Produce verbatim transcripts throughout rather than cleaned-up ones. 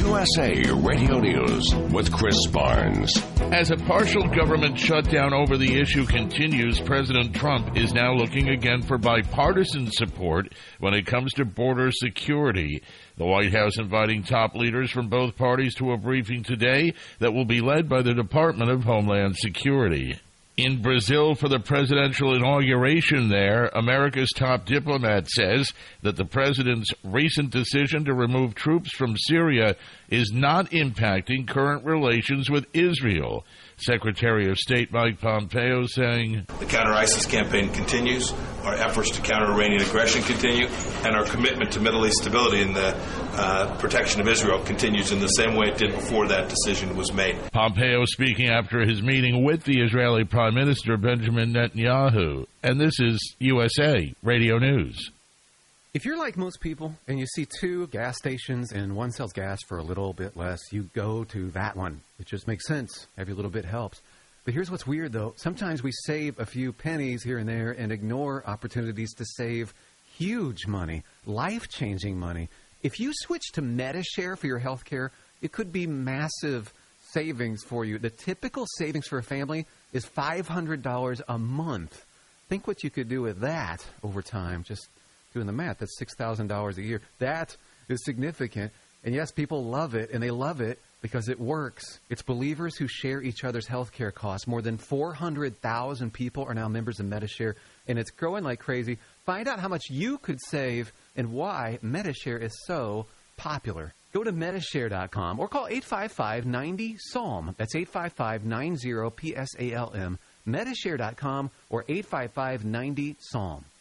U S A Radio News with Chris Barnes. As a partial government shutdown over the issue continues, President Trump is now looking again for bipartisan support when it comes to border security. The White House inviting top leaders from both parties to a briefing today that will be led by the Department of Homeland Security. In Brazil for the presidential inauguration there, America's top diplomat says that the president's recent decision to remove troops from Syria is not impacting current relations with Israel. Secretary of State Mike Pompeo saying, "The counter-ISIS campaign continues, our efforts to counter Iranian aggression continue, and our commitment to Middle East stability and the uh, protection of Israel continues in the same way it did before that decision was made." Pompeo speaking after his meeting with the Israeli Prime Minister Benjamin Netanyahu. And this is U S A Radio News. If you're like most people and you see two gas stations and one sells gas for a little bit less, you go to that one. It just makes sense. Every little bit helps. But here's what's weird, though. Sometimes we save a few pennies here and there and ignore opportunities to save huge money, life-changing money. If you switch to Medi-Share for your health care, it could be massive savings for you. The typical savings for a family is five hundred dollars a month. Think what you could do with that over time. Just doing the math, that's six thousand dollars a year. That is significant. And yes, people love it, and they love it because it works. It's believers who share each other's health care costs. More than four hundred thousand people are now members of Medi-Share, and it's growing like crazy. Find out how much you could save and why Medi-Share is so popular. Go to Medi-Share dot com or call eight five five, nine zero, S A L M. That's eight five five, nine zero, P S A L M. Medi-Share dot com or eight five five, nine zero, S A L M.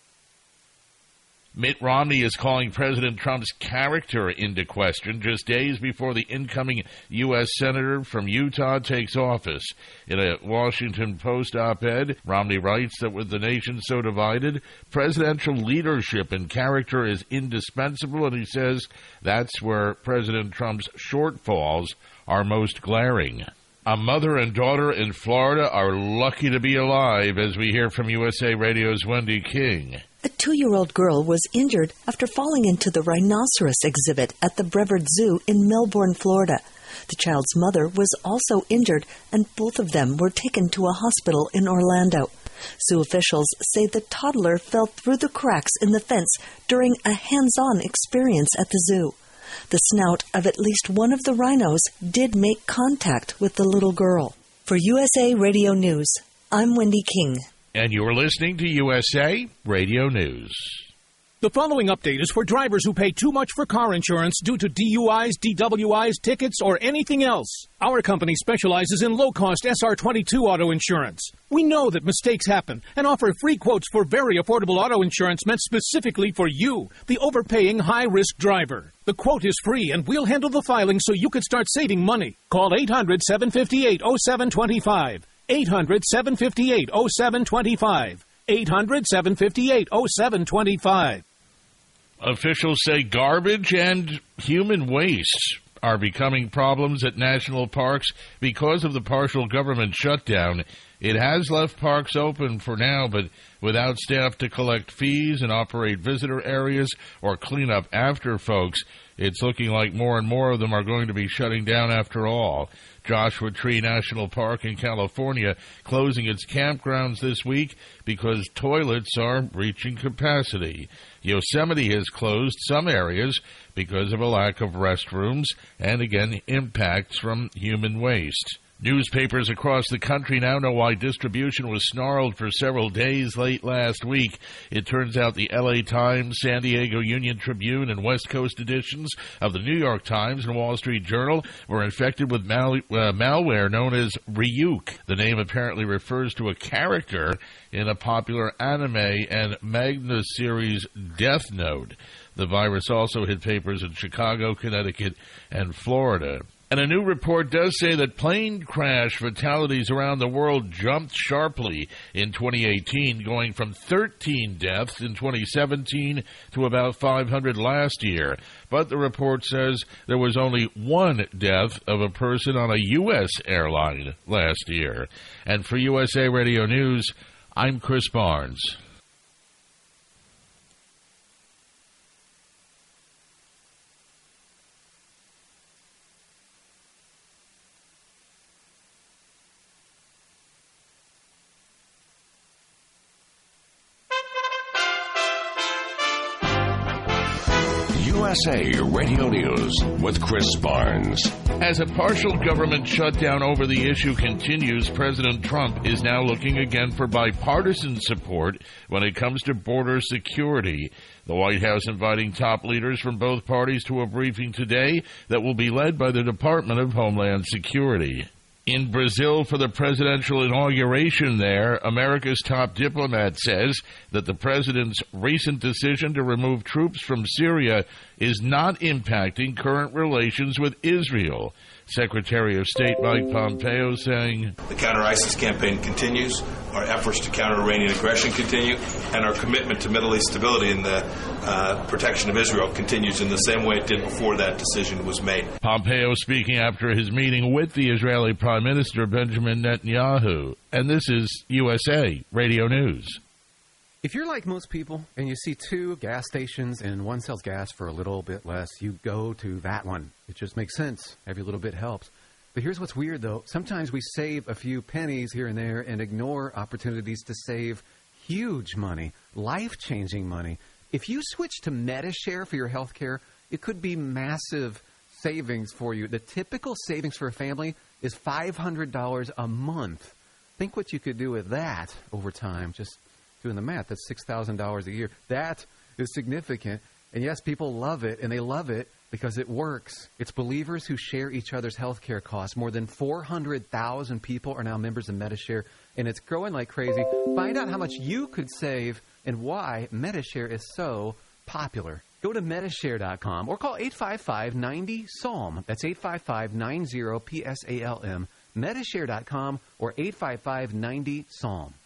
Mitt Romney is calling President Trump's character into question just days before the incoming U S Senator from Utah takes office. In a Washington Post op-ed, Romney writes that with the nation so divided, presidential leadership and character is indispensable, and he says that's where President Trump's shortfalls are most glaring. A mother and daughter in Florida are lucky to be alive, as we hear from U S A Radio's Wendy King. A two-year-old girl was injured after falling into the rhinoceros exhibit at the Brevard Zoo in Melbourne, Florida. The child's mother was also injured, and both of them were taken to a hospital in Orlando. Zoo officials say the toddler fell through the cracks in the fence during a hands-on experience at the zoo. The snout of at least one of the rhinos did make contact with the little girl. For U S A Radio News, I'm Wendy King. And you're listening to U S A Radio News. The following update is for drivers who pay too much for car insurance due to D U Is, D W Is, tickets, or anything else. Our company specializes in low-cost S R twenty-two auto insurance. We know that mistakes happen and offer free quotes for very affordable auto insurance meant specifically for you, the overpaying high-risk driver. The quote is free, and we'll handle the filing so you can start saving money. Call eight hundred, seven five eight, oh seven two five. eight hundred, seven five eight, oh seven two five. eight hundred, seven five eight, oh seven two five. Officials say garbage and human waste are becoming problems at national parks because of the partial government shutdown. It has left parks open for now, but without staff to collect fees and operate visitor areas or clean up after folks, it's looking like more and more of them are going to be shutting down after all. Joshua Tree National Park in California closing its campgrounds this week because toilets are reaching capacity. Yosemite has closed some areas because of a lack of restrooms and, again, impacts from human waste. Newspapers across the country now know why distribution was snarled for several days late last week. It turns out the L A Times, San Diego Union Tribune, and West Coast editions of the New York Times and Wall Street Journal were infected with mal- uh, malware known as Ryuk. The name apparently refers to a character in a popular anime and manga series Death Note. The virus also hit papers in Chicago, Connecticut, and Florida. And a new report does say that plane crash fatalities around the world jumped sharply in twenty eighteen, going from thirteen deaths in twenty seventeen to about five hundred last year. But the report says there was only one death of a person on a U S airline last year. And for U S A Radio News, I'm Chris Barnes. S A Radio News with Chris Barnes. As a partial government shutdown over the issue continues, President Trump is now looking again for bipartisan support when it comes to border security. The White House inviting top leaders from both parties to a briefing today that will be led by the Department of Homeland Security. In Brazil for the presidential inauguration there, America's top diplomat says that the president's recent decision to remove troops from Syria is not impacting current relations with Israel. Secretary of State Mike Pompeo saying, "The counter-ISIS campaign continues, our efforts to counter Iranian aggression continue, and our commitment to Middle East stability and the uh, protection of Israel continues in the same way it did before that decision was made." Pompeo speaking after his meeting with the Israeli Prime Minister Benjamin Netanyahu. And this is U S A Radio News. If you're like most people and you see two gas stations and one sells gas for a little bit less, you go to that one. It just makes sense. Every little bit helps. But here's what's weird, though. Sometimes we save a few pennies here and there and ignore opportunities to save huge money, life-changing money. If you switch to Medi-Share for your health care, it could be massive savings for you. The typical savings for a family is five hundred dollars a month. Think what you could do with that over time. Just doing the math, that's six thousand dollars a year. That is significant. And yes, people love it, and they love it because it works. It's believers who share each other's health care costs. More than four hundred thousand people are now members of Medi-Share, and it's growing like crazy. Find out how much you could save and why Medi-Share is so popular. Go to Medi-Share dot com or call eight five five, nine zero, S A L M. That's eight five five, nine zero, P S A L M. Medi-Share dot com or eight five five, nine zero, S A L M.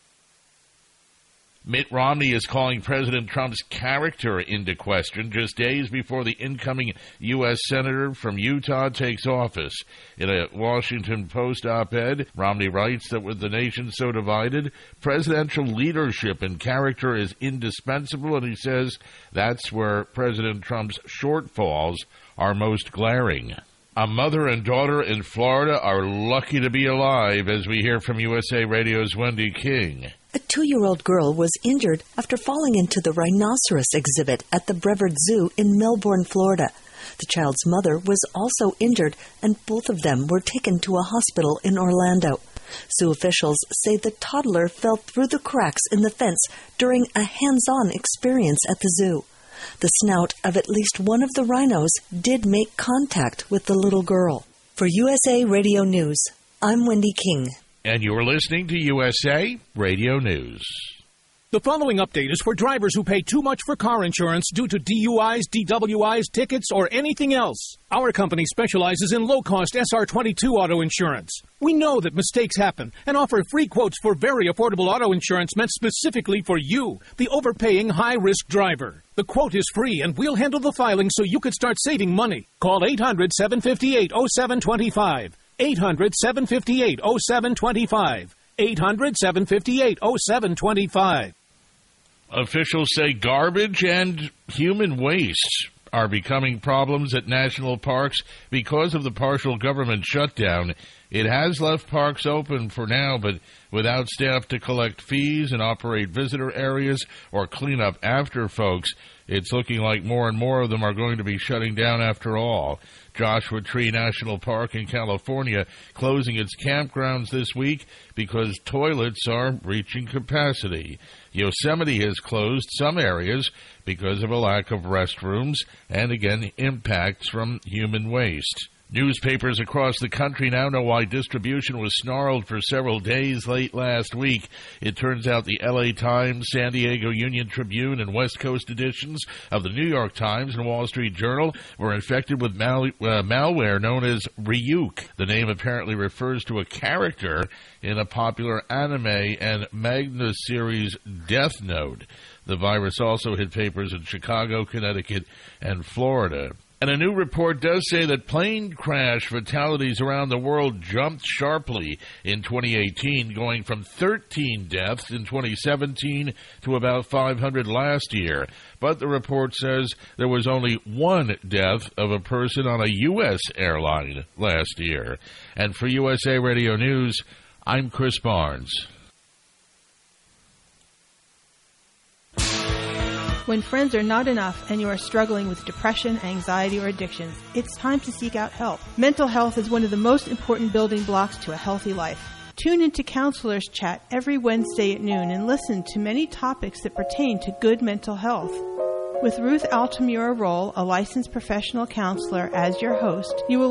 Mitt Romney is calling President Trump's character into question just days before the incoming U S Senator from Utah takes office. In a Washington Post op-ed, Romney writes that with the nation so divided, presidential leadership and character is indispensable, and he says that's where President Trump's shortfalls are most glaring. A mother and daughter in Florida are lucky to be alive, as we hear from U S A Radio's Wendy King. A two-year-old girl was injured after falling into the rhinoceros exhibit at the Brevard Zoo in Melbourne, Florida. The child's mother was also injured, and both of them were taken to a hospital in Orlando. Zoo officials say the toddler fell through the cracks in the fence during a hands-on experience at the zoo. The snout of at least one of the rhinos did make contact with the little girl. For U S A Radio News, I'm Wendy King. And you're listening to U S A Radio News. The following update is for drivers who pay too much for car insurance due to D U Is, D W Is, tickets, or anything else. Our company specializes in low-cost S R twenty-two auto insurance. We know that mistakes happen and offer free quotes for very affordable auto insurance meant specifically for you, the overpaying high-risk driver. The quote is free, and we'll handle the filing so you could start saving money. Call eight hundred, seven five eight, oh seven two five. eight hundred, seven five eight, oh seven two five. eight hundred, seven five eight, oh seven two five. Officials say garbage and human waste are becoming problems at national parks because of the partial government shutdown. It has left parks open for now, but without staff to collect fees and operate visitor areas or clean up after folks, it's looking like more and more of them are going to be shutting down after all. Joshua Tree National Park in California closing its campgrounds this week because toilets are reaching capacity. Yosemite has closed some areas because of a lack of restrooms and, again, impacts from human waste. Newspapers across the country now know why distribution was snarled for several days late last week. It turns out the L A Times, San Diego Union Tribune, and West Coast editions of the New York Times and Wall Street Journal were infected with mal- uh, malware known as Ryuk. The name apparently refers to a character in a popular anime and manga series Death Note. The virus also hit papers in Chicago, Connecticut, and Florida. And a new report does say that plane crash fatalities around the world jumped sharply in twenty eighteen, going from thirteen deaths in twenty seventeen to about five hundred last year. But the report says there was only one death of a person on a U S airline last year. And for U S A Radio News, I'm Chris Barnes. When friends are not enough and you are struggling with depression, anxiety, or addictions, it's time to seek out help. Mental health is one of the most important building blocks to a healthy life. Tune into Counselors Chat every Wednesday at noon and listen to many topics that pertain to good mental health. With Ruth Altamura Roll, a licensed professional counselor, as your host, you will